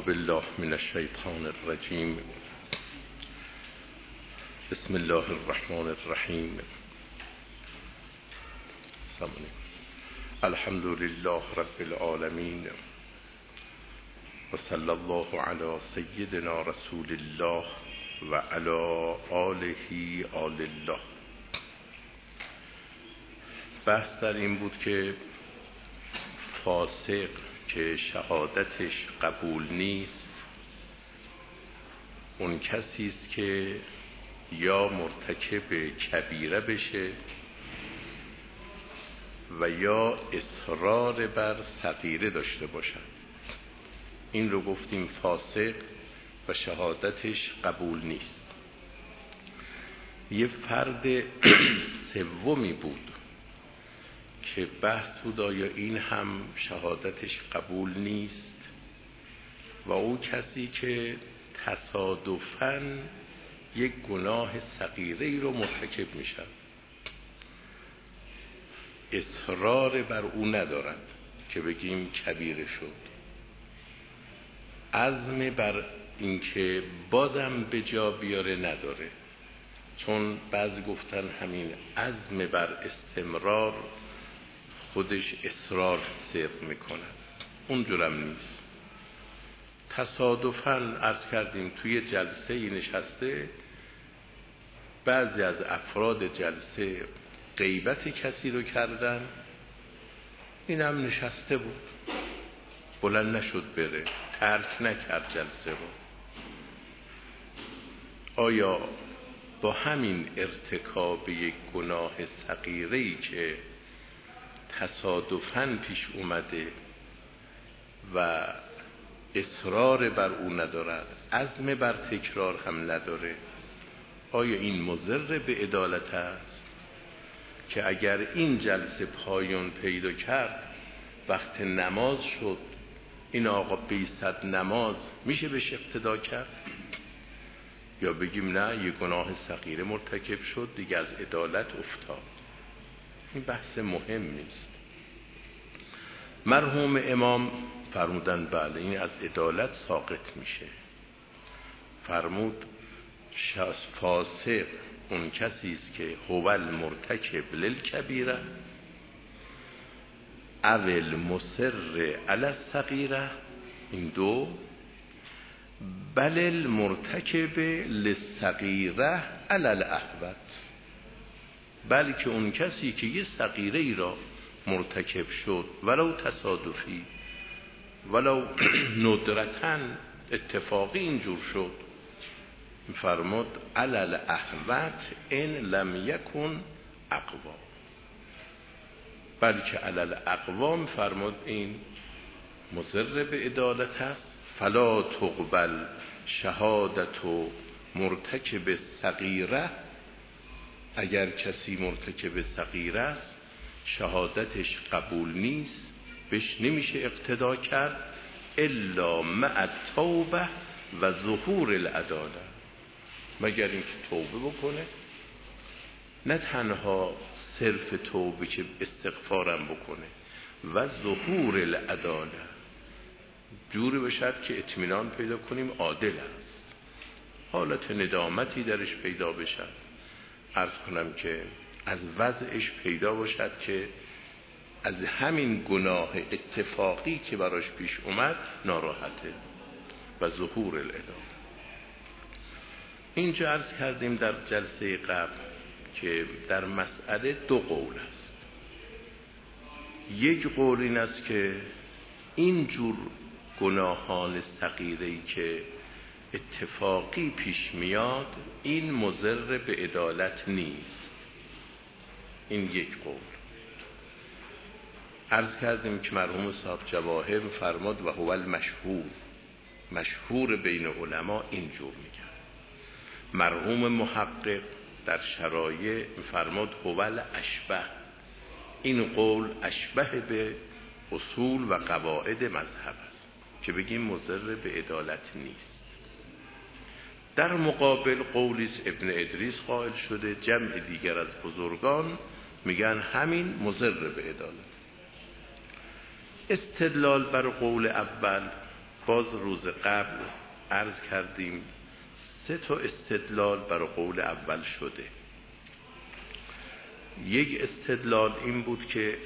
بالله من الشیطان الرجیم. بسم الله الرحمن الرحیم. الحمد لله رب العالمین و صلی الله علی سیدنا رسول الله و علی آله آل الله. بحث در این بود که فاسق که شهادتش قبول نیست اون کسی است که یا مرتکب کبیره بشه و یا اصرار بر صغیره داشته باشد. این رو گفتیم فاسق و شهادتش قبول نیست. یه فرد سومی بود که بحث بود آیا این هم شهادتش قبول نیست و او کسی که تصادفاً یک گناه صغیره‌ای رو مرتکب میشن، اصرار بر او ندارد که بگیم کبیره شد، عزم بر اینکه بازم به جا بیاره نداره، چون بعضی گفتن همین عزم بر استمرار خودش اصرار صدق میکنه. اونجورم نیست. تصادفاً عرض کردیم توی جلسه نشسته، بعضی از افراد جلسه غیبت کسی رو کردن، این هم نشسته بود، بلند نشد بره، ترک نکرد جلسه رو. آیا با همین ارتکاب یک گناه صغیره‌ای که تصادفاً پیش اومده و اصرار بر او ندارد، عزم بر تکرار هم نداره، آیا این مضر به عدالت است که اگر این جلسه پایان پیدا کرد وقت نماز شد این آقا بیستد نماز میشه بهش اقتدا کرد؟ یا بگیم نه یه گناه صغیره مرتکب شد دیگه از عدالت افتاد؟ این بحث مهم نیست. مرحوم امام فرمودن بله این از عدالت ساقط میشه. فرمود فاسق اون کسی است که هو المرتکب للکبیره او المصر علی الصغیره، این دو، بل المرتکب للصغیره علی الاحوط، بلکه اون کسی که یه صغیره ای را مرتکب شد ولو تصادفی ولو ندرتاً اتفاقی اینجور شد، فرمود علی الاحوط ان لم یکن اقوا، بلکه علی الاقوا فرمود این مضر به عدالت است. فلا تقبل شهادت مرتکب صغیره، اگر کسی مرتکب صغیره است شهادتش قبول نیست، بهش نمیشه اقتدا کرد الا مع التوبه و ظهور العداله، مگر اینکه توبه بکنه، نه تنها صرف توبه که استغفارم بکنه و ظهور العداله، جوری بشد که اطمینان پیدا کنیم عادل است، حالت ندامتی درش پیدا بشد، عرض کنم که از وضعش پیدا باشد که از همین گناه اتفاقی که براش پیش اومد ناراحته و ظهور العداله. اینجا عرض کردیم در جلسه قبل که در مسئله دو قول است. یک قول این است که این جور گناهان صغیره‌ای که اتفاقی پیش میاد این مضر به عدالت نیست، این یک قول. عرض کردیم که مرحوم صاحب جواهر فرمود و هو المشهور، مشهور بین علما اینجور میگن. مرحوم محقق در شرایع فرمود هو الاشبه، این قول اشبه به اصول و قواعد مذهب است که بگیم مضر به عدالت نیست. در مقابل قولی ابن ادریس قائل شده، جمع دیگر از بزرگان میگن همین مضر به عدالت. استدلال بر قول اول باز روز قبل عرض کردیم 3 استدلال برای قول اول شده. یک استدلال این بود که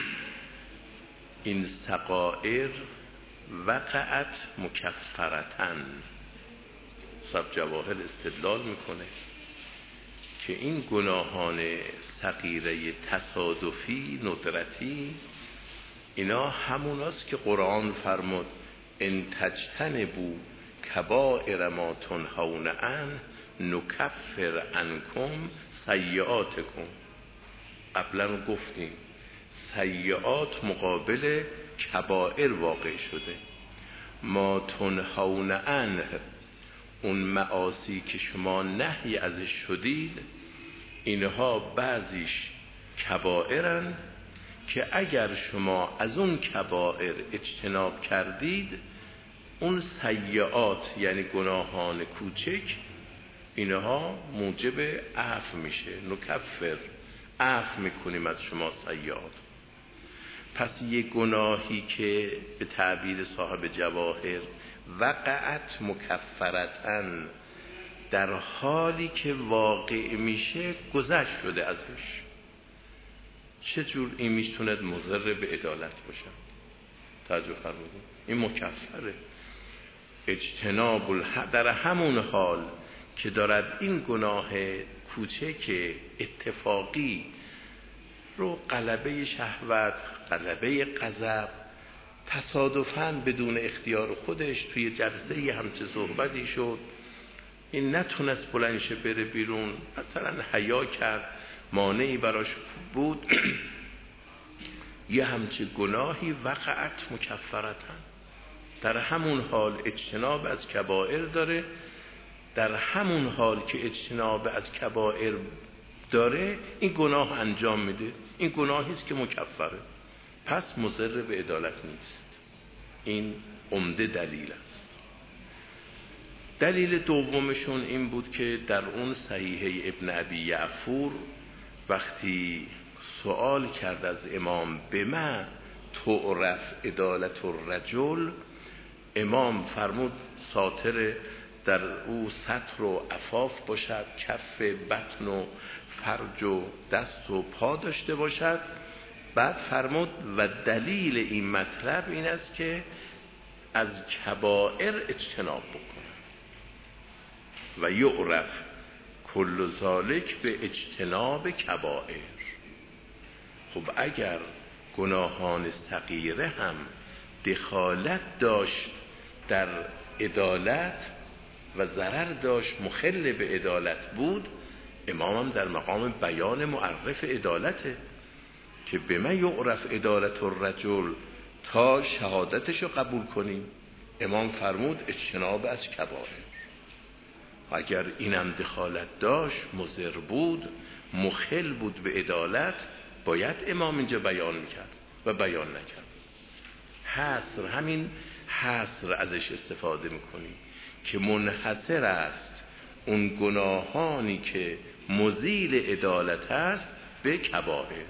این صغائر وقعت مکفرتن. صاحب جواهر استدلال میکنه که این گناهان صغیره تصادفی ندرتی اینا هموناست که قرآن فرمود ان تجتنبوا کبائر ما تنهون عنه نکفر عنکم سیئاتکم. قبلا گفتیم سیئات مقابل کبائر واقع شده. ما تنهون عنه اون معاصی که شما نهی ازش شدید اینها بعضیش کبائرن که اگر شما از اون کبائر اجتناب کردید اون سیئات یعنی گناهان کوچک اینها موجب عفو میشه. نکفر عفو میکنیم از شما سیئات. پس یه گناهی که به تعبیر صاحب جواهر وقعت مکفرتن در حالی که واقع میشه گذشت شده ازش، چجور این میتوند مضر به عدالت باشه؟ توجه فرمودید؟ این مکفره. اجتناب در همون حال که دارد این گناه کوچک اتفاقی رو غلبه شهوت، غلبه غضب، تصادفاً بدون اختیار خودش توی جلسه همچه صحبتی شد، این نتونست بلند شه بره بیرون، مثلا حیا کرد، مانعی براش بود، یه همچه گناهی وقعت مکفرتن. در همون حال اجتناب از کبائر داره، در همون حال که اجتناب از کبائر داره این گناه انجام میده، این گناهی است که مکفره، پس مضر به عدالت نیست. این عمده دلیل است. دلیل دومشون این بود که در اون صحیحه ابن ابی یعفور وقتی سوال کرد از امام بما تعرف عدالت الرجل، امام فرمود ساتر در او ستر و عفاف باشد، کف، بطن و فرج و دست و پا داشته باشد. بعد فرمود و دلیل این مطلب این است که از کبائر اجتناب بکنه و یعرف کل ذالک به اجتناب کبائر. خب اگر گناهان صغیره هم دخالت داشت در عدالت و ضرر داشت مخل به عدالت بود، امام هم در مقام بیان معرف عدالته که به من یعرف عدالت الرجل تا شهادتشو قبول کنیم. امام فرمود اجتناب از کبائر. اگر اینم دخالت داشت، مضر بود، مخل بود به عدالت، باید امام اینجا بیان میکرد و بیان نکرد. حصر، همین حصر ازش استفاده میکنیم که منحصر است اون گناهانی که مزیل عدالت است به کبائر،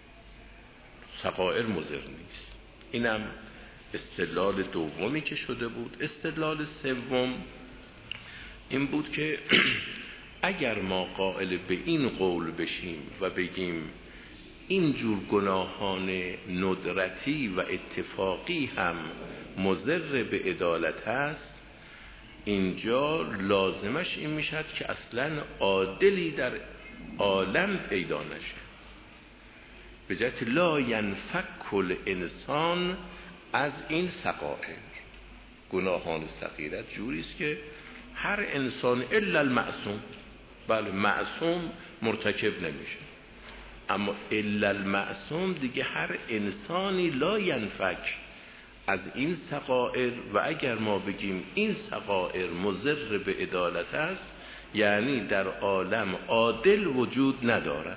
صغائر مضر نیست. اینم استدلال دومی که شده بود. استدلال سوم این بود که اگر ما قائل به این قول بشیم و بگیم اینجور گناهان ندرتی و اتفاقی هم مضر به عدالت هست، اینجا لازمش این میشد که اصلا عادلی در عالم پیدا نشه. به جهت لا ینفک الانسان از این صغائر. گناهان صغیرت جوریست که هر انسان الا المعصوم، بله معصوم مرتکب نمیشه، اما الا المعصوم دیگه هر انسانی لا ینفک از این صغائر. و اگر ما بگیم این صغائر مضر به عدالت است، یعنی در عالم عادل وجود ندارد.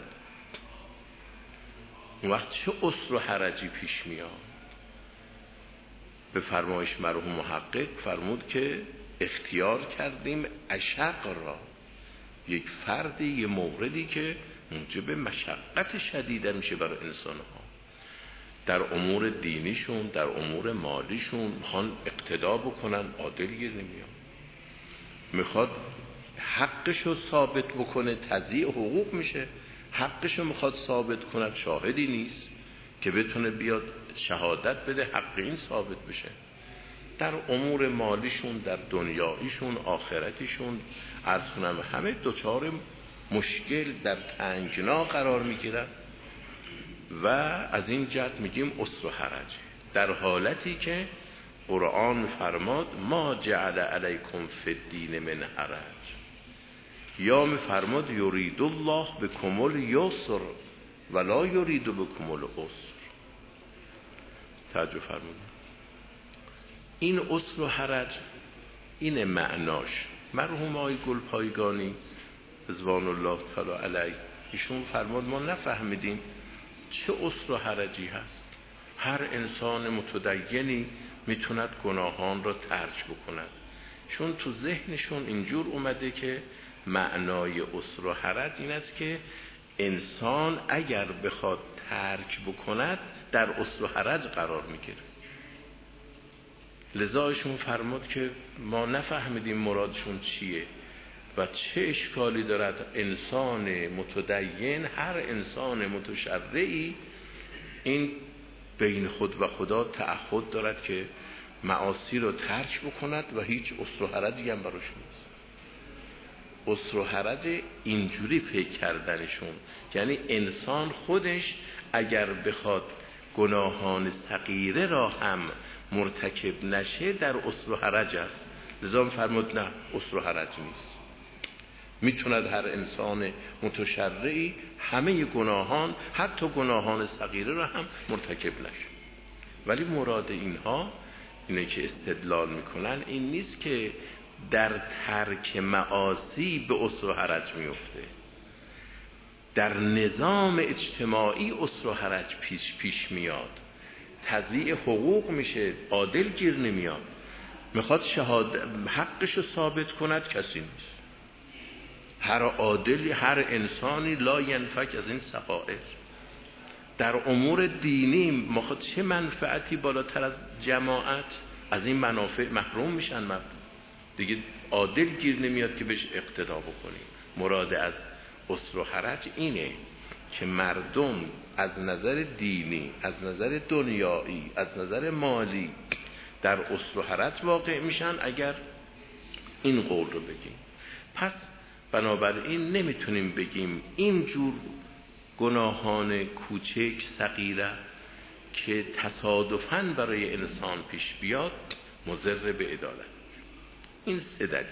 وقت چه عسر و حرجی پیش میاد؟ به فرمایش مرحوم محقق فرمود که اختیار کردیم اشق را، یک فردی، یه موردی که موجب مشقت شدیده میشه برای انسان ها. در امور دینیشون، در امور مالیشون میخوان اقتدا بکنن، عادل گیر نمیان. میخواد حقشو ثابت بکنه، تضییع حقوق میشه. حقشو میخواد ثابت کنه، شاهدی نیست که بتونه بیاد شهادت بده حق این ثابت بشه. در امور مالیشون، در دنیاییشون، آخرتیشون عرض کنم همه دوچار مشکل در تنگنا قرار میگیرن و از این جهت میگیم اسر و حرج، در حالتی که قرآن فرماد ما جعل علیکم فی الدین من حرج، یا میفرماد یرید الله بکم الیسر ولا یرید بکم العسر. توجه فرمودید. این اسر و حرج این معناش. مرحوم آقای گلپایگانی رضوان الله تعالی علیه ایشون فرمود ما نفهمیدیم چه اسر و حرجی هست. هر انسان متدینی میتوند گناهان را ترک بکند، چون تو ذهنشون اینجور اومده که معنای اسر و حرج این است که انسان اگر بخواد ترک بکند در اسر و حرج قرار میگیره. لذا ایشون فرمود که ما نفهمیدیم مرادشون چیه و چه اشکالی دارد انسان متدین، هر انسان متشرعی این بین خود و خدا تعهد دارد که معاصی رو ترک بکند و هیچ اسر و حرجی هم براش نیست. اسر و حرج اینجوری فکر کردنشون، یعنی انسان خودش اگر بخواد گناهان صغیره را هم مرتکب نشه در اسر و حرج است. لذا فرمود نه اسر و حرج نیست. میتوند هر انسان متشرعی همه گناهان حتی گناهان صغیره را هم مرتکب نشه. ولی مراد اینها اینه که استدلال میکنن این نیست که در ترک معاصی به اسر و حرج میفته. در نظام اجتماعی اسر و حرج پیش میاد، تضییع حقوق میشه، عادل گیر نمیاد. میخواد حقشو ثابت کند، کسی نیست. هر عادلی، هر انسانی لا ینفک از این سقائر. در امور دینی میخواد چه منفعتی بالاتر از جماعت؟ از این منافع محروم میشن مردم دیگه، عادل گیر نمیاد که بهش اقتدا بکنی. مراد از اسر و حرج اینه که مردم از نظر دینی، از نظر دنیایی، از نظر مالی در اسر و حرج واقع میشن اگر این قول رو بگیم. پس بنابراین نمیتونیم بگیم اینجور گناهان کوچک صغیره که تصادفاً برای انسان پیش بیاد مضر به عدالت. این سه دلیل.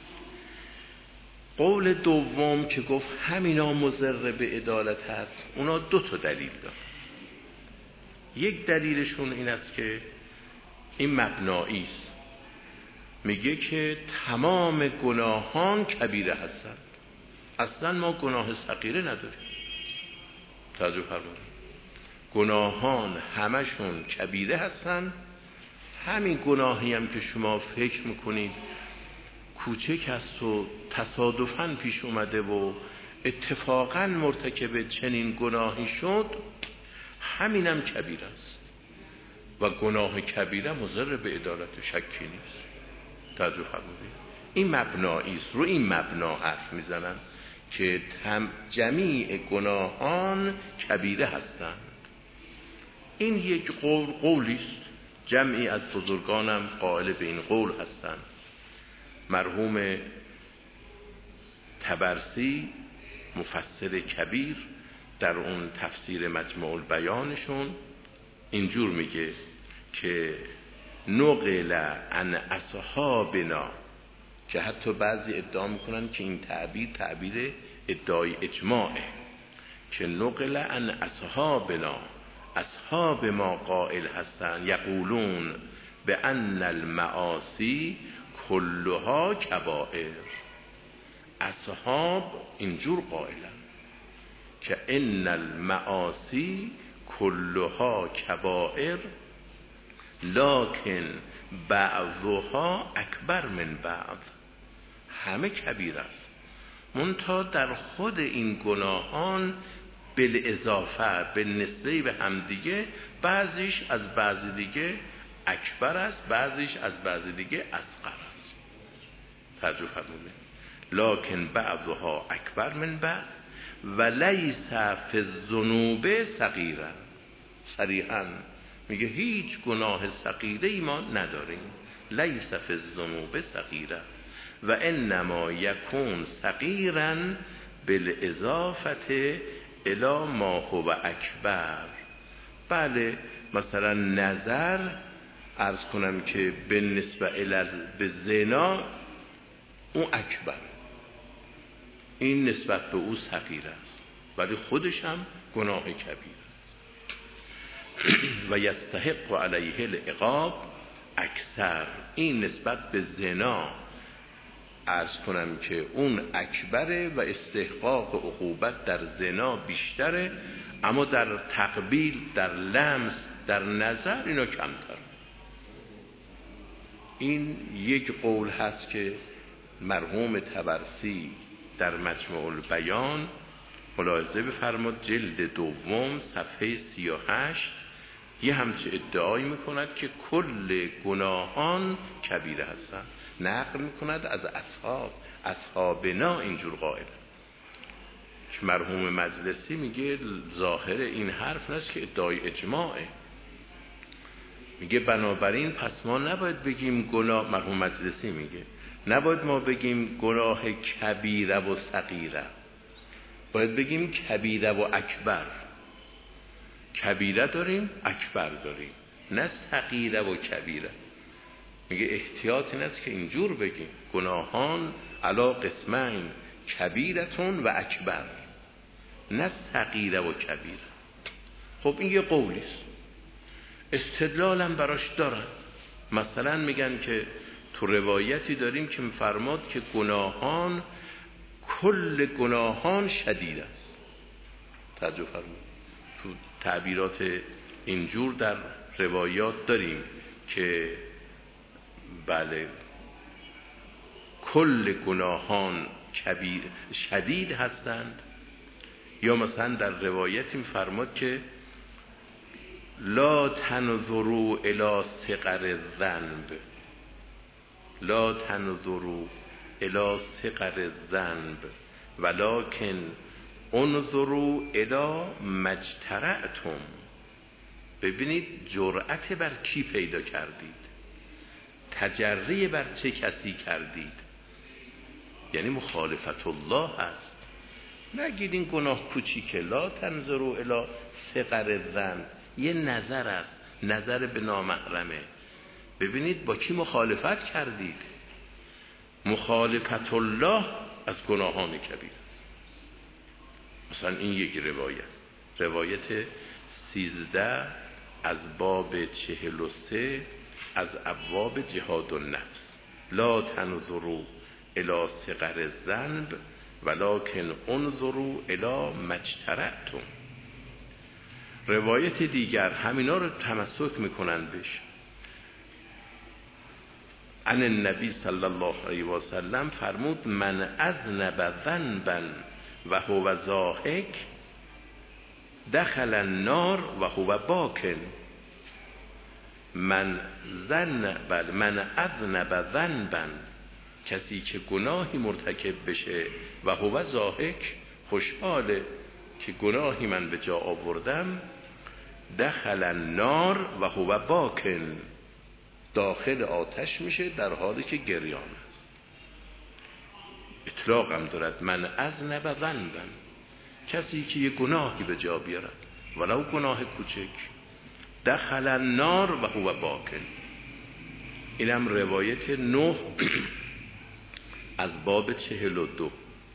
قول دوم که گفت همینا مضر به عدالت هست، اونا دو تا دلیل دارن. یک دلیلشون این است که این مبنایی است، میگه که تمام گناهان کبیره هستند، اصلا ما گناه صغیره نداریم. توجه فرمایید، گناهان همشون کبیره هستند. همین گناهی هم که شما فکر میکنید کوچک است و تصادفاً پیش اومده و اتفاقاً مرتکب چنین گناهی شد، همینم کبیره است و گناه کبیره مضر به عدالت، شکی نیست. توجه فرمودید، این مبنایی است. رو این مبنا حرف میزنن که جمیع گناهان کبیره هستند. این یک قولی است، جمعی از بزرگانم قائل به این قول هستند. مرحوم طبرسی مفسر کبیر در اون تفسیر مجموع البیانشون اینجور میگه که نقل عن اصحابنا، که حتی بعضی ادعا میکنن که این تعبیر ادعای اجماعه، که نقل عن اصحابنا، اصحاب ما قائل هستن، یقولون به ان المعاصی کلها کبائر. اصحاب اینجور قائلن که ان المعاصی کلها کبائر لکن بعضها اکبر من بعض. همه کبیر است، منتها در خود این گناهان بالاضافه به نسبه به همدیگه بعضیش از بعضی دیگه اکبر است، بعضیش از بعضی دیگه اصغر است. ترجمه فرموده لکن بعضها اکبر من بعض و لیس فی الذنوب صغیرا. صریحا میگه هیچ گناه صغیره ای ما نداریم. لیس فی الذنوب صغیرا و انما یکون صغیرا بالاضافه الی ما هو اکبر. بله مثلا نظر عرض کنم که به نسبت به زنا اون اکبر، این نسبت به او صغیر است ولی خودش هم گناه کبیر است. و یستحق علیه العقاب اکثر، این نسبت به زنا عرض کنم که اون اکبره و استحقاق عقوبت در زنا بیشتره، اما در تقبیل، در لمس، در نظر اینا کمتر. این یک قول هست که مرحوم طبرسی در مجمع البیان ملاحظه بفرماد جلد دوم صفحه 38 یه همچه ادعایی میکند که کل گناهان کبیره هستن. نقل میکند از اصحابنا اینجور قائل که مرحوم مجلسی میگه ظاهر این حرف نیست که ادعای اجماعه. میگه بنابراین پس ما نباید بگیم گناه، مرحوم مجلسی میگه نباید ما بگیم گناه کبیره و صغیره، باید بگیم کبیره و اکبر. کبیره داریم، اکبر داریم، نه صغیره و کبیره. میگه احتیاط این است که اینجور بگیم گناهان علا قسمین کبیرتون و اکبر، نه صغیره و کبیره. خب این یه قولیست، استدلالم براش دارن. مثلا میگن که تو روایتی داریم که میفرماد که گناهان، کل گناهان شدید است. توجه فرمایید، تو تعبیرات اینجور در روایات داریم که بله کل گناهان شدید هستند. یا مثلا در روایتی میفرماد که لا تنظروا الی صغر الذنب، لا تنظروا الی صغر الذنب ولکن انظروا الی ما اجترأتم. ببینید جرأت بر کی پیدا کردید، تجرئه بر چه کسی کردید، یعنی مخالفت الله هست. نگید این گناه کوچیکه، لا تنظروا الی صغر الذنب، یه نظر است، نظر به نامحرمه. ببینید با کی مخالفت کردید. مخالفت الله از گناهان کبیر است. مثلا این یک روایت 13 از باب 43 از ابواب جهاد النفس، لا تنظروا الی صغر الذنب ولکن انظروا الی ما اجترأتم. روایت دیگر همینا رو تمسک میکنن بهش. عن النبی صلی الله علیه و سلم فرمود من اذنب ذنبا و هو ضاحک دخل النار و هو باکن. من اذنب ذنبا، کسی که گناهی مرتکب بشه و هو ضاحک، خوشحاله که گناهی من به جا آوردم، دخل النار و هو باکن، داخل آتش میشه در حالی که گریان است. اطلاق هم دارد من اذنب ذنبا، کسی که یه گناهی به جا بیارد ولو گناه کوچک، دخل النار و هو باکن. اینم روایت 9 از باب 42.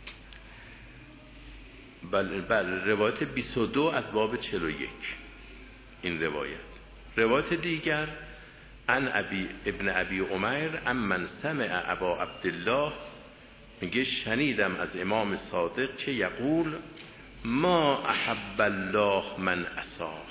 بله روایت 22 از باب 41. این روایت دیگر عن ابن ابی عمیر من سمع ابا عبدالله، میگه شنیدم از امام صادق که یقول ما احب الله من عصاه،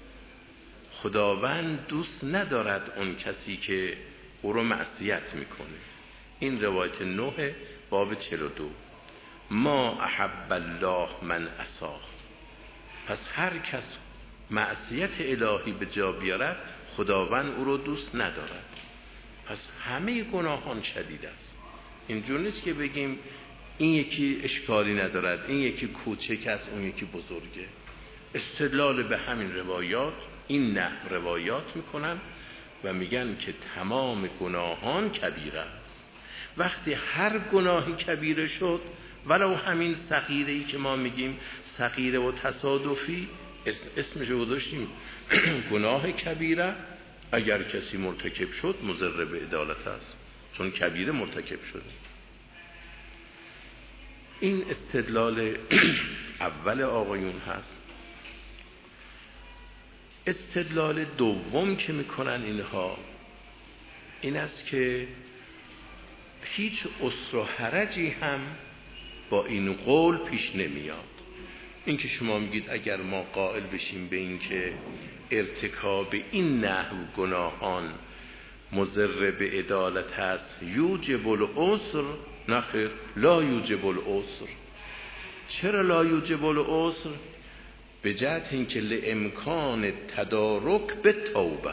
خداوند دوست ندارد اون کسی که او رو معصیت میکنه. این روایت 9 باب 42. ما احب الله من عصاه، پس هر کس معصیت الهی به جا بیارد خداوند او رو دوست ندارد. پس همه گناهان شدید است. اینجور نیست که بگیم این یکی اشکالی ندارد، این یکی کوچک است، اون یکی بزرگه. استدلال به همین روایات، این نه روایات میکنن و میگن که تمام گناهان کبیره است. وقتی هر گناهی کبیره شد، ولو همین صغیره ای که ما میگیم صغیره و تصادفی، اسمشو گذاشتیم گناه کبیره، اگر کسی مرتکب شد مضر به عدالت است، چون کبیره مرتکب شده. این استدلال اول آقایون هست. استدلال دوم که میکنن اینها این است که هیچ عسر و حرجی هم با این قول پیش نمیاد. این که شما میگید اگر ما قائل بشیم به این که ارتکاب این نحو گناهان مضر به عدالت هست یوجب العسر، نخیر، لا یوجب العسر. چرا لا یوجب العسر؟ به جهت اینکه لامکان تدارک به توبه.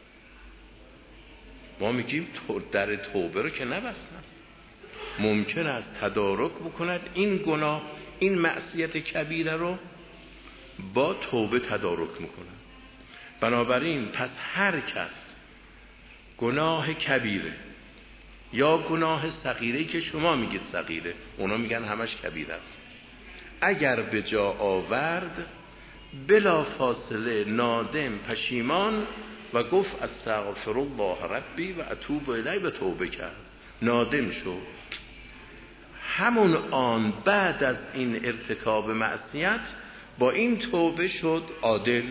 ما میگیم در توبه رو که نبستن، ممکن است تدارک بکند این گناه، این معصیت کبیره رو با توبه تدارک میکنه. بنابراین پس هر کس گناه کبیره یا گناه صغیره که شما میگید صغیره، اونا میگن همش کبیره است، اگر به جا آورد بلا فاصله نادم پشیمان و گفت استغفر الله ربی و اتوب الیه و توبه کرد، نادم شد، همون آن بعد از این ارتکاب معصیت با این توبه شد عادل.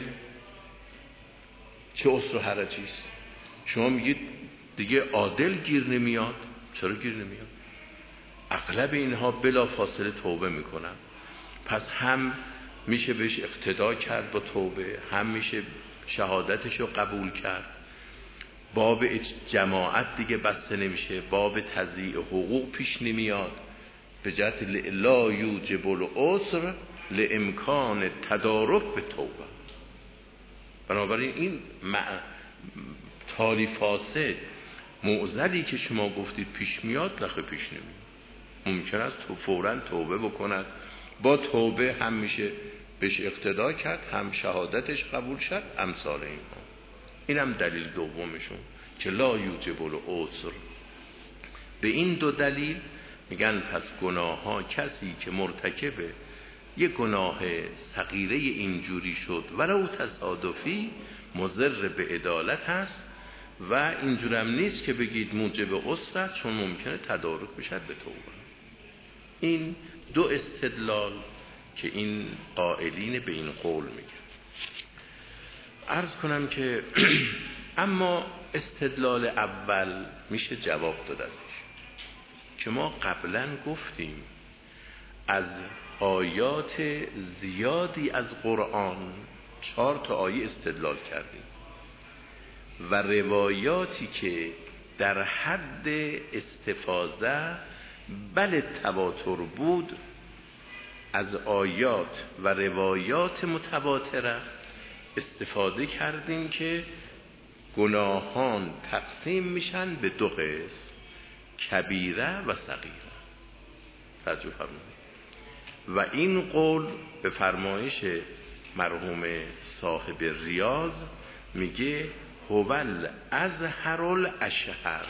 چه عسر و حرجی است؟ شما میگید دیگه عادل گیر نمیاد. چرا گیر نمیاد؟ اغلب اینها بلا فاصله توبه میکنن. پس هم میشه بهش اقتدا کرد با توبه، هم میشه شهادتشو قبول کرد. باب جماعت دیگه بسته نمیشه، باب تضییع حقوق پیش نمیاد. به جهت لا یوجب العسر لامکان تدارک به توبه. بنابراین این تالی فاسد معضلی که شما گفتید پیش میاد، نخه پیش نمیاد. ممکن است تو فوراً توبه بکند، با توبه هم میشه بهش اقتدا کرد، هم شهادتش قبول شد، امثال اینها. اینم دلیل دومشون که لا یوجب العسر. به این دو دلیل میگن پس گناه ها، کسی که مرتکب یه گناه صغیره اینجوری شد ولو تصادفی، مضر به عدالت هست و اینجورم نیست که بگید موجب عسر، چون ممکنه تدارک بشد به توبه. این دو استدلال که این قائلین به این قول میگن. عرض کنم که اما استدلال اول میشه جواب داد ازش، که ما قبلا گفتیم از آیات زیادی از قرآن 4 آیه استدلال کردیم و روایاتی که در حد استفاضه بل تواتر بود از آیات و روایات متواتره استفاده کردیم که گناهان تقسیم میشن به 2 قسم، کبیره و صغیره. توجه فرمایید. و این قول به فرمایش مرحوم صاحب ریاض میگه هو الازهر الاشهر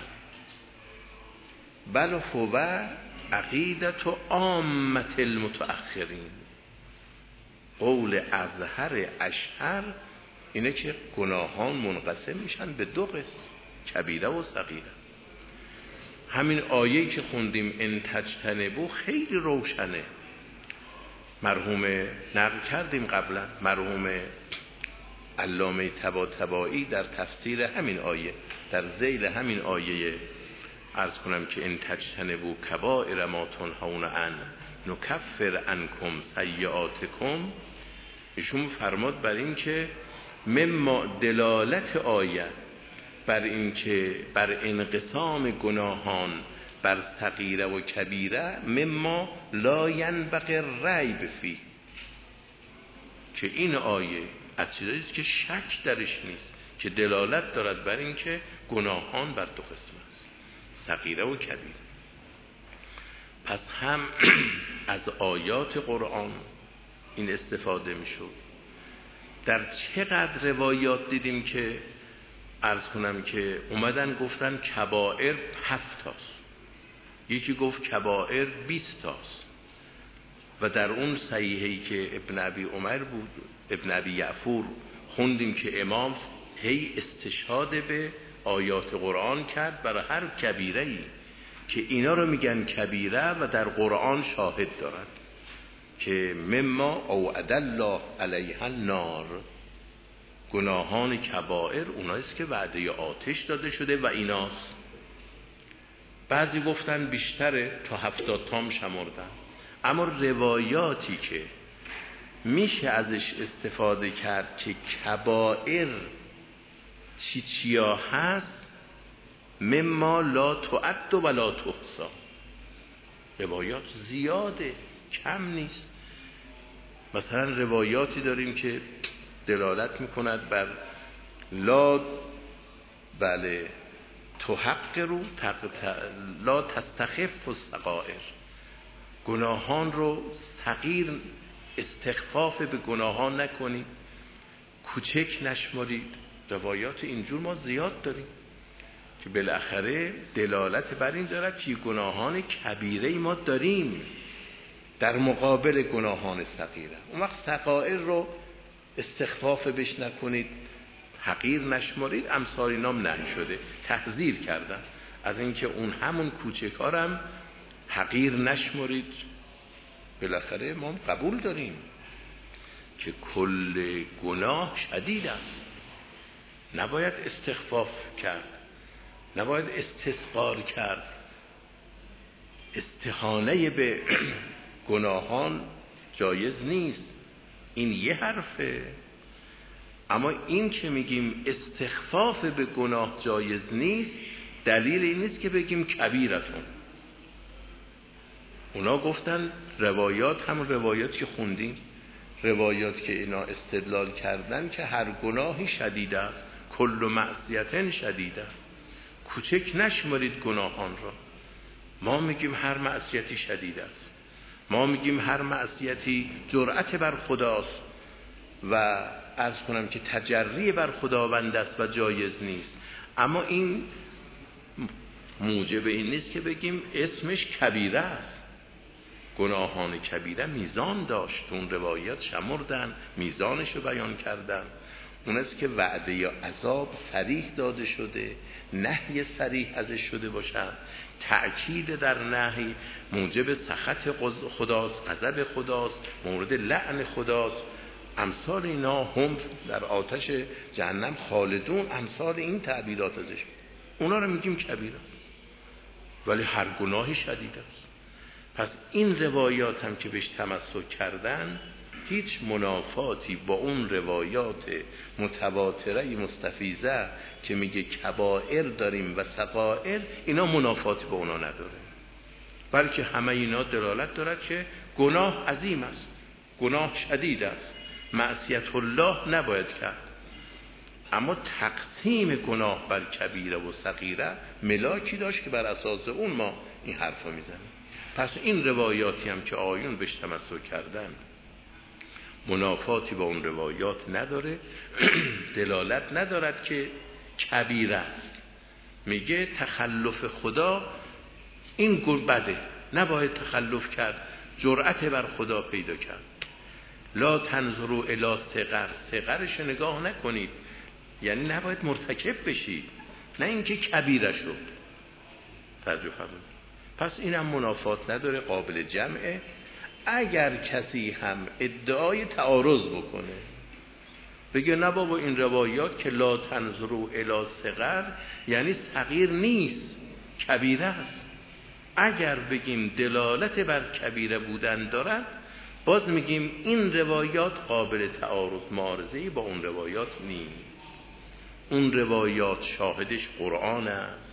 بل هو عقیدت عامة المتأخرین. قول ازهر اشهر اینه که گناهان منقسم میشن به 2 قسم، کبیره و صغیره. همین آیه‌ای که خوندیم ان تجتنبوا خیلی روشنه. مرحوم نقل کردیم قبلا، مرحوم علامه طباطبایی در تفسیر همین آیه، در ذیل همین آیه عرض کنم که ان تجتنبوا کبائر ما تنهون عنه نکفر عنکم سیئاتکم، ایشون فرماد بر این که مما دلالت آیه بر این که بر انقسام گناهان بر صغیره و کبیره مما لا ینبغی الریب فیه، که این آیه از چیزایی است که شک درش نیست، که دلالت دارد بر این که گناهان بر دو قسم است، صغیره و کبیره. پس هم از آیات قرآن این استفاده میشد. در چقدر روایات دیدیم که عرض کنم که اومدن گفتن کبائر 7 تاست، یکی گفت کبائر 20 تاست، و در اون صحیحه‌ای که ابن ابی عمر بود، ابن ابی یعفور، خوندیم که امام هی استشهاد به آیات قرآن کرد برای هر کبیره‌ای که اینا رو میگن کبیره و در قرآن شاهد دارن که مما اوعد الله علیها النار، گناهان کبائر اوناییست که وعده آتش داده شده و ایناست. بعضی گفتن بیشتره، تا 70 تام شمردن. اما روایاتی که میشه ازش استفاده کرد که کبائر چیا هست، مما لا تعد و لا تحصی، روایات زیاده، کم نیست. مثلا روایاتی داریم که دلالت میکند بر لا تحقروا لا تستخف الصغائر، گناهان رو صغیر، استخفاف به گناهان نکنید، کوچک نشمارید. روایات اینجور ما زیاد داریم که بالاخره دلالت بر این دارد که گناهان کبیره ما داریم در مقابل گناهان صغیره. اون وقت صغائر رو استخفاف بش نکنید، حقیر نشمارید، امثال اینام نهی شده، تحذیر کردن از اینکه اون همون کوچکارم حقیر نشمارید. بالاخره ما قبول داریم که کل گناه شدید است، نباید استخفاف کرد، نباید استثقال کرد، استهانه به گناهان جایز نیست. این یه حرفه. اما این که میگیم استخفاف به گناه جایز نیست، دلیل این نیست که بگیم کبیرتون. اونا گفتن روایات، همون روایات که خوندیم، روایات که اینا استدلال کردن که هر گناهی شدید است، کل معصیت شدیده، کوچک نشمارید گناهان را. ما میگیم هر معصیتی شدید است، ما میگیم هر معصیتی جرأت بر خداست و عرض کنم که تجری بر خداوند است و جایز نیست. اما این موجب این نیست که بگیم اسمش کبیره است. گناهان کبیره میزان داشت، اون روایات شمردن، میزانش رو بیان کردن. اون است که وعده یا عذاب صریح داده شده، نهی صریح ازش شده باشد، تأکید در نهی موجب سخط خداست، غضب خداست، مورد لعن خداست. امثال اینا هم در آتش جهنم خالدون، امثال این تعبیرات ازش، اونا رو میگیم کبیره، ولی هر گناهی شدید است. پس این روایات هم که بهش تمسک کردن هیچ منافاتی با اون روایات متواتره مستفیضه که میگه کبائر داریم و صغائر، اینا منافاتی با اونا نداره، بلکه همه اینا دلالت دارد که گناه عظیم است، گناه شدید است، معصیت الله نباید کرد. اما تقسیم گناه بر کبیره و صغیره ملاکی داشت که بر اساس اون ما این حرفا میزنیم. پس این روایاتی هم که آیون بهش تمسک کردن منافاتی با اون روایات نداره، دلالت ندارد که کبیره است. میگه تخلف خدا این بده، نباید تخلف کرد، جرأت بر خدا پیدا کرد. لا تنظروا الی صغر، صغرش نگاه نکنید، یعنی نباید مرتکب بشید، نه اینکه کبیره شد. توجه فرمایید. پس اینم منافات نداره، قابل جمعه. اگر کسی هم ادعای تعارض بکنه، بگه نه بابا این روایات که لا تنظروا الی صغر یعنی صغیر نیست، کبیره است، اگر بگیم دلالت بر کبیره بودن دارد، باز میگیم این روایات قابل تعارض، معارضه‌ای با اون روایات نیست. اون روایات شاهدش قرآن است،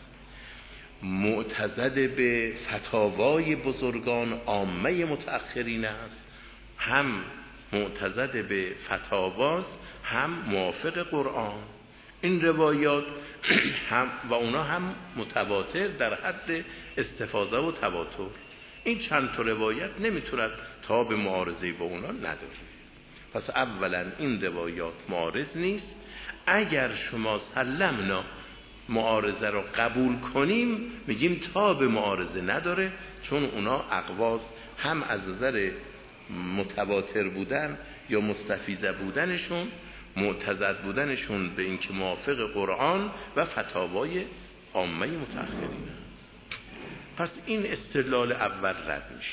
معتضد به فتاوای بزرگان عامه متأخرین است، هم معتضد به فتاواست هم موافق قرآن. این روایات هم و اونا هم متواتر در حد استفاضه و تواتر. این چند تا روایت نمیتوند تا به معارضه با اونا نداره. پس اولا این روایات معارض نیست. اگر شما سلمنا معارضه رو قبول کنیم میگیم تا به معارضه نداره، چون اونا اقواس هم از نظر متواتر بودن یا مستفیضه بودنشون، معتضد بودنشون به اینکه موافق قرآن و فتاوای عامه متأخرین است. پس این استدلال اول رد میشه.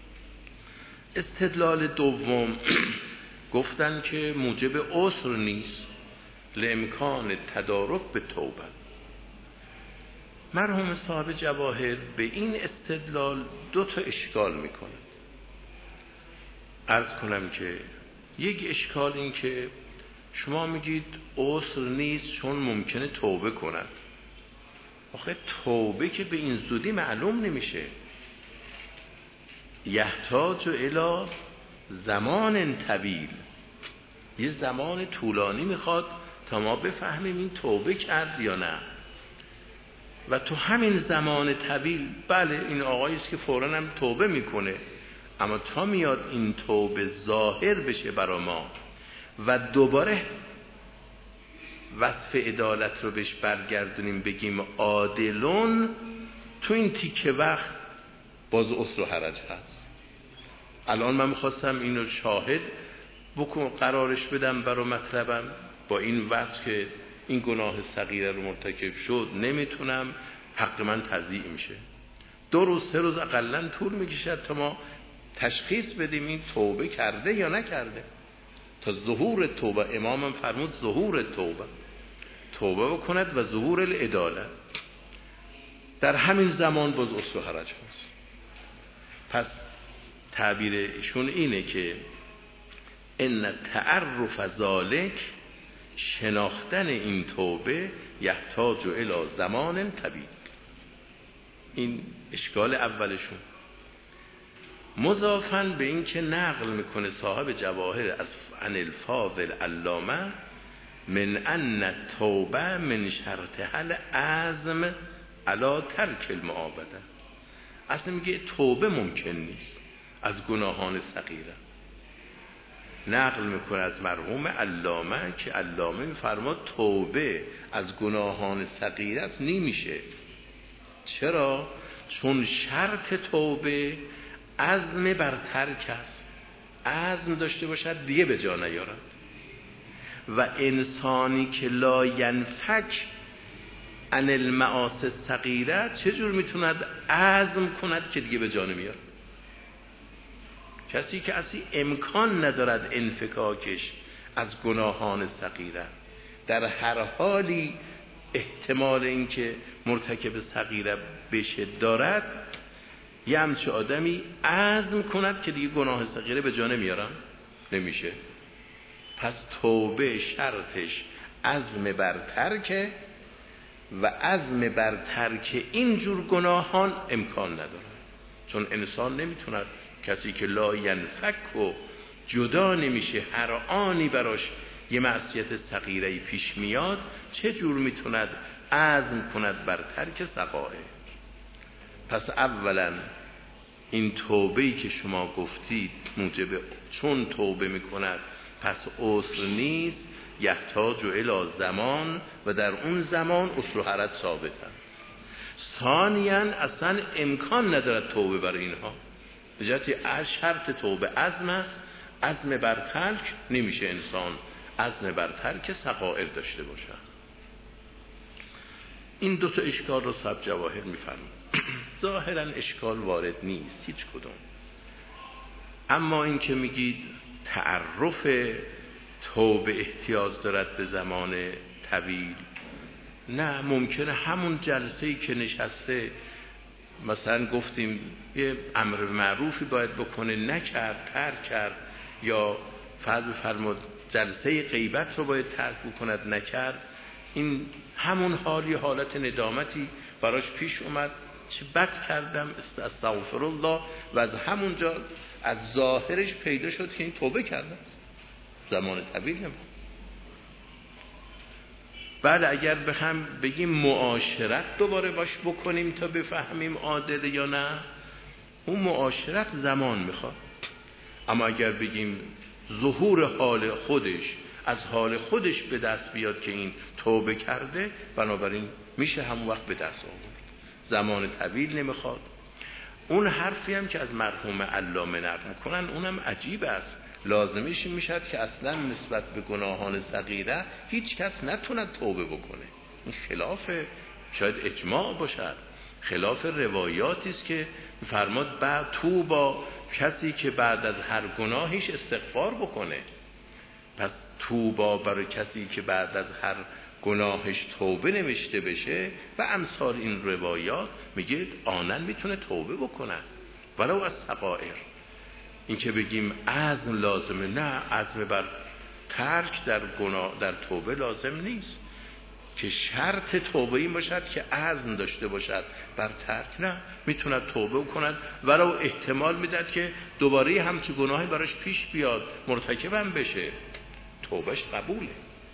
استدلال دوم گفتن که موجب عسر نیست لامکان تدارک به توبه. مرحوم صاحب جواهر به این استدلال دو تا اشکال میکنه. عرض کنم که یک اشکال این که شما میگید عسر نیست چون ممکنه توبه کند. آخه توبه که به این زودی معلوم نمیشه، یحتاج الی زمان طویل، یه زمان طولانی میخواد تا ما بفهمیم این توبه کرد یا نه. و تو همین زمان طویل بله این آقایی است که فوراً هم توبه میکنه، اما تا میاد این توبه ظاهر بشه برا ما و دوباره وصف عدالت رو بهش برگردونیم بگیم عادلون، تو این تیکه وقت باز عسر و حرج هست. الان من میخواستم اینو شاهد قرارش بدم برای مطلبم، با این وصف که این گناه صغیره رو مرتکب شد نمیتونم، حق من تضییع میشه. 2 روز 3 روز اقلن طول میکشد تا ما تشخیص بدیم این توبه کرده یا نکرده. تا ظهور توبه، امامم فرمود ظهور توبه بکند و ظهور العدالت، در همین زمان باز عسر و حرج هست. پس تعبیرشون اینه که ان تعرف ذالک، شناختن این توبه، یحتاج الی زمان طویل. این اشکال اولشون. مضافاً به این که نقل میکنه صاحب جواهر از عن الفاضل علامه من ان التوبه من شرطها العزم علی ترک المعاوده. اصلا میگه توبه ممکن نیست از گناهان صغیره. نقل میکنه از مرحوم علامه که علامه میفرماد توبه از گناهان صغیره است نمیشه. چرا؟ چون شرط توبه عزم بر ترک است، عزم داشته باشد دیگه به جا نیارد. و انسانی که لا ینفک عن المعاصی الصغیره چجور میتوند عزم کند که دیگه به جا نمیارد؟ کسی که اصلا امکان ندارد انفکاکش از گناهان صغیره، در هر حالی احتمال اینکه مرتکب صغیره بشه دارد، یه همچه آدمی عزم کند که دیگه گناه صغیره به جا نمیارم، نمیشه. پس توبه شرطش عزم بر ترک و عزم بر ترک اینجور گناهان امکان نداره. چون انسان نمیتوند، کسی که لا ینفک و جدا نمیشه، هر آنی براش یه معصیت صغیره پیش میاد، چه جور میتوند عزم کند بر ترک صغائر؟ پس اولا این توبه‌ای که شما گفتید موجب، چون توبه میکند پس عسر نیست، یحتاج الی زمان و در اون زمان عسر و حرج ثابتن. ثانیاً اصلا امکان ندارد توبه برای اینها، به جهتی از شرط توبه عزم است، عزم بر ترک نمیشه انسان عزم بر ترک صغائر داشته باشد. این 2 تا اشکال رو صاحب جواهر میفرمایند. ظاهراً اشکال وارد نیست هیچ کدوم. اما این که میگید تعرف توبه احتیاج دارد به زمان طویل، نه، ممکنه همون جلسه‌ای که نشسته مثلا گفتیم یه امر معروفی باید بکنه نکرد، ترک کرد، یا فرمود جلسه غیبت رو باید ترک بکند نکرد، این همون حال یه حالت ندامتی براش پیش اومد، چه بد کردم، استغفر الله، و از همونجا از ظاهرش پیدا شد که این توبه کرده است. زمان طویل نمیخواد. بعد اگر بگیم معاشرت دوباره باش بکنیم تا بفهمیم عادله یا نه، اون معاشرت زمان میخواد. اما اگر بگیم ظهور حال خودش، از حال خودش به دست بیاد که این توبه کرده، بنابراین میشه همون وقت به دست آورد. زمان طویل نمیخواد. اون حرفی هم که از مرحوم علامه نقل میکنن اونم عجیب است. لازمش میشد که اصلا نسبت به گناهان صغیره هیچ کس نتوند توبه بکنه. این خلاف شاید اجماع باشد، خلاف روایاتی است که فرماد بعد توبا کسی که بعد از هر گناهیش استغفار بکنه. پس توبا برای کسی که بعد از هر گناهش توبه نوشته بشه و امثال این روایات، میگه آنن میتونه توبه بکنن ولو از صغائر. این که بگیم عزم لازمه، نه، عزم بر ترک در توبه لازم نیست. که شرط توبه این باشد که عزم داشته باشد بر ترک، نه، میتوند توبه کند ولو احتمال میداد که دوباره همچون گناهی براش پیش بیاد، مرتکبم بشه، توبهش قبوله.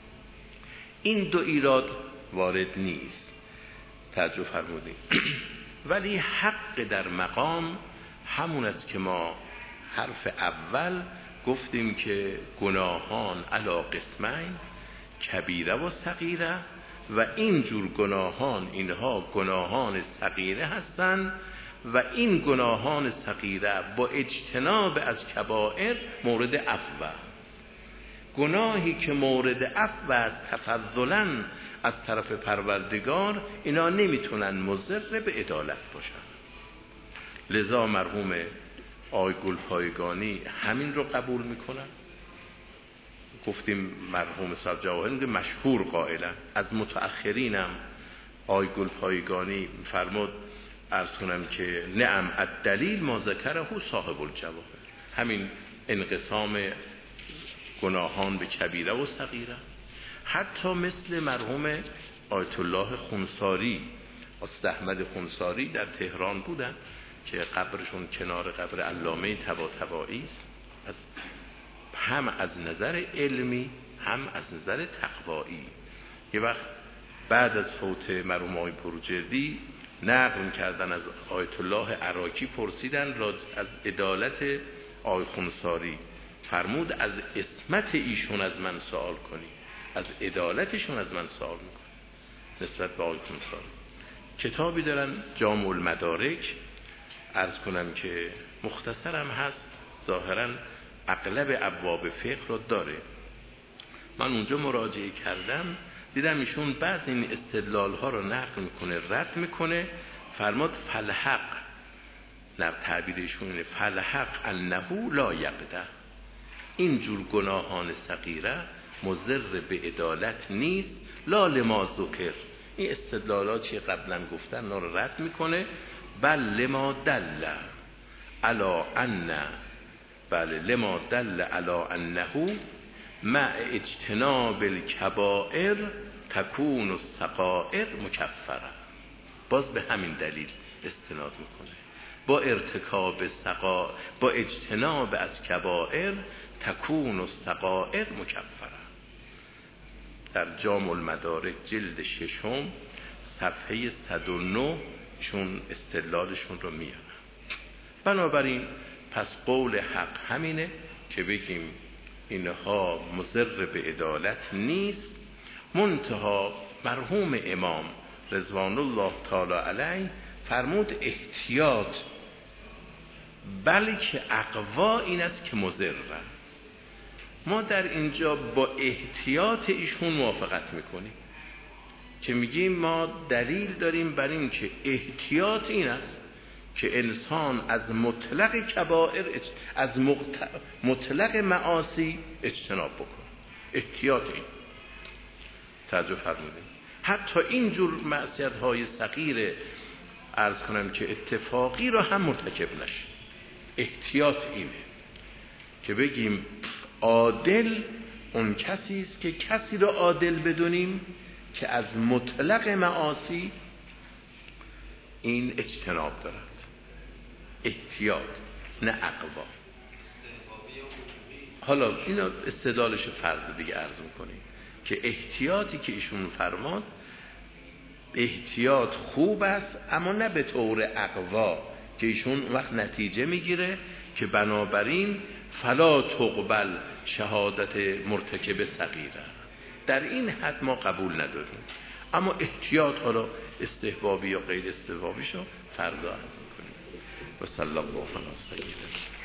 این دو ایراد وارد نیست، توجه فرمودید. ولی حق در مقام همون است که ما حرف اول گفتیم که گناهان علی قسمین، کبیره و صغیره، و این جور گناهان اینها گناهان صغیره هستند و این گناهان صغیره با اجتناب از کبائر مورد عفو است. گناهی که مورد عفو است تفضلا از طرف پروردگار، اینا نمیتونن مضر به عدالت باشن. لذا مرحوم آقای گلپایگانی همین رو قبول میکنن. گفتیم مرحوم صاحب جواهر میگه مشهور قائلا. از متأخرینم آقای گلپایگانی فرمود، عرض کنم که نعم الدلیل ما ذکره صاحب الجواهر. همین انقسام گناهان به کبیره و صغیره. حتی مثل مرحوم آیت الله خونساری، استاد احمد خونساری در تهران بودن که قبرشون کنار قبر علامه طباطبایی است. هم از نظر علمی هم از نظر تقوایی. یه وقت بعد از فوت مرحوم آقای بروجردی نقل کردن از آیت الله عراقی، پرسیدن از عدالت آقای خونساری، فرمود از عصمت ایشون از من سوال کنی، از عدالتشون از من سوال میکنی نسبت به آقای خونساری. کتابی دارن جامع المدارک، عرض کنم که مختصرم هست، ظاهرا اغلب ابواب فقه رو داره. من اونجا مراجعه کردم، دیدم ایشون بعض این استدلال ها رو نقل میکنه، رد میکنه. فرماد فالحق، نه تعبیرشون اینه، فالحق انه لا یقدح، این جور گناهان صغیره مضر به عدالت نیست، لا لما ذکر. این استدلالات که قبلا گفتن اونا رو رد میکنه. بل لما دل علی ان، بله لما دل علی انه مع اجتناب الکبائر تکون الصغائر مکفره. باز به همین دلیل استناد میکنه، با ارتکاب با اجتناب از کبائر تکون الصغائر مکفره. در جامع المدارک جلد 6 صفحه 109 چون استدلالشون رو میارن. بنابراین پس قول حق همینه که بگیم اینها مضر به عدالت نیست. منتها مرحوم امام رضوان الله تعالی علیه فرمود احتیاط، بلکه اقوا این است که مضر است. ما در اینجا با احتیاط ایشون موافقت میکنیم که میگیم ما دلیل داریم بر این که احتیاط این است که انسان از مطلق کبائر، از مطلق معاصی اجتناب بکنه. احتیاط این توجه فرمودیم. حتی اینجور معصیت های صغیر عرض کنم که اتفاقی رو هم مرتکب نشه. احتیاط اینه که بگیم عادل اون کسی است که کسی رو عادل بدونیم که از مطلق معاصی این اجتناب دارد، احتیاط نه اقوا. حالا اینا استدلالش فرد دیگه عرض میکنیم که احتیاطی که ایشون فرماد احتیاط خوب است، اما نه به طور اقوا که ایشون وقت نتیجه میگیره که بنابراین فلا تقبل شهادت مرتکب صغیره. در این حد ما قبول نداریم، اما احتیاط حالا استحبابی یا غیر استحبابی شو فردا عرض میکنیم. و صلی الله علی سیدنا